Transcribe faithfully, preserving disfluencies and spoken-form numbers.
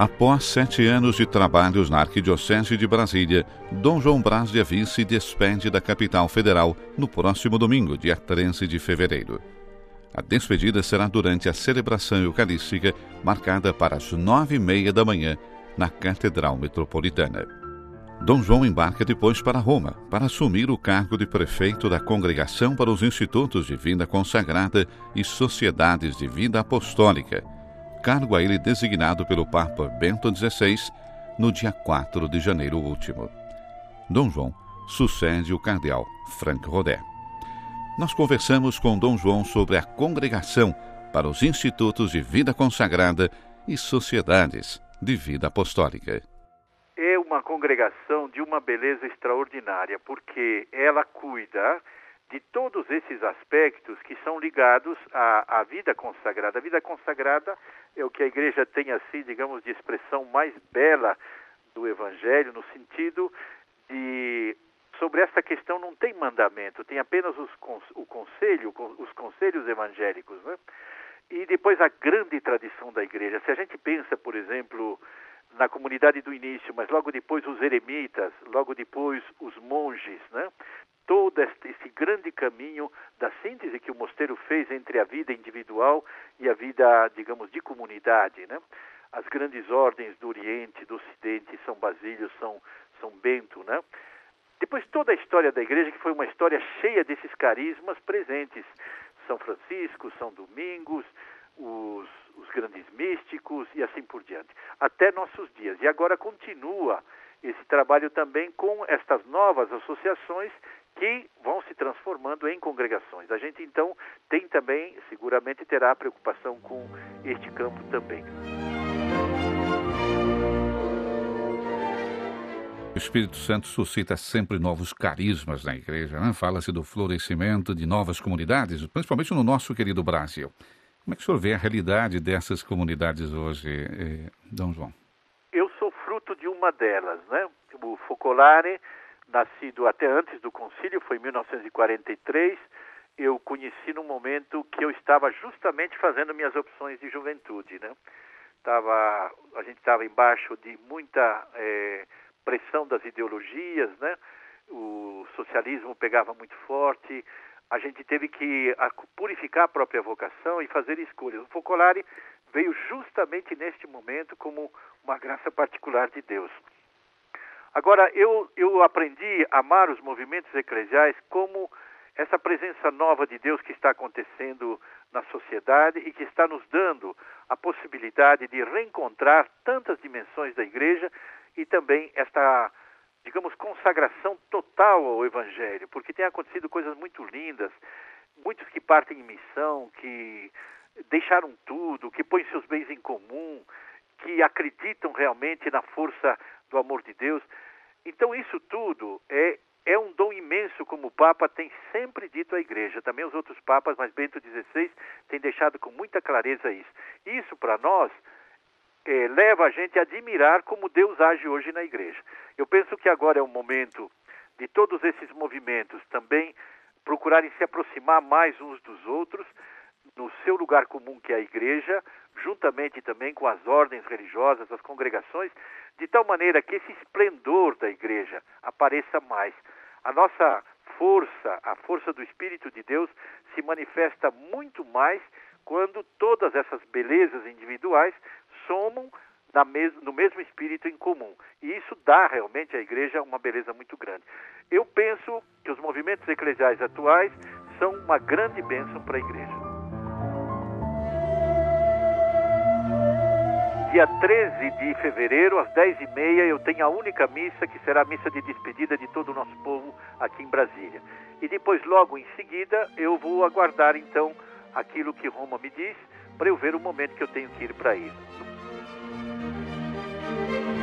Após sete anos de trabalhos na Arquidiocese de Brasília, Dom João Braz de Assis se despede da capital federal no próximo domingo, dia treze de fevereiro. A despedida será durante a celebração eucarística, marcada para as nove e meia da manhã, na Catedral Metropolitana. Dom João embarca depois para Roma, para assumir o cargo de prefeito da Congregação para os Institutos de Vida Consagrada e Sociedades de Vida Apostólica, cargo a ele designado pelo Papa Bento dezesseis no dia quatro de janeiro último. Dom João sucede o cardeal Franck Rodet. Nós conversamos com Dom João sobre a Congregação para os Institutos de Vida Consagrada e Sociedades de Vida Apostólica. É uma congregação de uma beleza extraordinária, porque ela cuida de todos esses aspectos que são ligados à, à vida consagrada. A vida consagrada é o que a igreja tem, assim, digamos, de expressão mais bela do Evangelho, no sentido de, sobre essa questão não tem mandamento, tem apenas os, o conselho, os conselhos evangélicos, né? E depois a grande tradição da igreja. Se a gente pensa, por exemplo, na comunidade do início, mas logo depois os eremitas, logo depois os monges, né? Todo esse grande caminho da síntese que o mosteiro fez entre a vida individual e a vida, digamos, de comunidade, né? As grandes ordens do Oriente, do Ocidente, São Basílio, São, São Bento, né? Depois toda a história da igreja, que foi uma história cheia desses carismas presentes. São Francisco, São Domingos, os, os grandes místicos e assim por diante, até nossos dias. E agora continua esse trabalho também com estas novas associações que vão se transformando em congregações. A gente, então, tem também, seguramente terá preocupação com este campo também. O Espírito Santo suscita sempre novos carismas na igreja, né? Fala-se do florescimento de novas comunidades, principalmente no nosso querido Brasil. Como é que o senhor vê a realidade dessas comunidades hoje, eh, Dom João? Eu sou fruto de uma delas, né? O Focolare, nascido até antes do concílio, foi em mil novecentos e quarenta e três, eu conheci num momento que eu estava justamente fazendo minhas opções de juventude, né? Tava, a gente estava embaixo de muita eh, pressão das ideologias, né? O socialismo pegava muito forte, a gente teve que purificar a própria vocação e fazer escolhas. O Focolare veio justamente neste momento como uma graça particular de Deus. Agora, eu, eu aprendi a amar os movimentos eclesiais como essa presença nova de Deus que está acontecendo na sociedade e que está nos dando a possibilidade de reencontrar tantas dimensões da igreja e também esta, digamos, consagração total ao Evangelho, porque tem acontecido coisas muito lindas, muitos que partem em missão, que deixaram tudo, que põem seus bens em comum, que acreditam realmente na força do amor de Deus. Então isso tudo é, é um dom imenso, como o Papa tem sempre dito à Igreja. Também os outros Papas, mas Bento dezesseis tem deixado com muita clareza isso. Isso para nós é, leva a gente a admirar como Deus age hoje na Igreja. Eu penso que agora é o momento de todos esses movimentos também procurarem se aproximar mais uns dos outros, no seu lugar comum que é a igreja, juntamente também com as ordens religiosas, as congregações, de tal maneira que esse esplendor da igreja apareça mais. A nossa força, a força do Espírito de Deus, se manifesta muito mais quando todas essas belezas individuais somam na mes- no mesmo espírito em comum. E isso dá realmente à igreja uma beleza muito grande. Eu penso que os movimentos eclesiais atuais são uma grande bênção para a igreja. Dia treze de fevereiro, às dez e meia, eu tenho a única missa, que será a missa de despedida de todo o nosso povo aqui em Brasília. E depois, logo em seguida, eu vou aguardar, então, aquilo que Roma me diz, para eu ver o momento que eu tenho que ir para ir.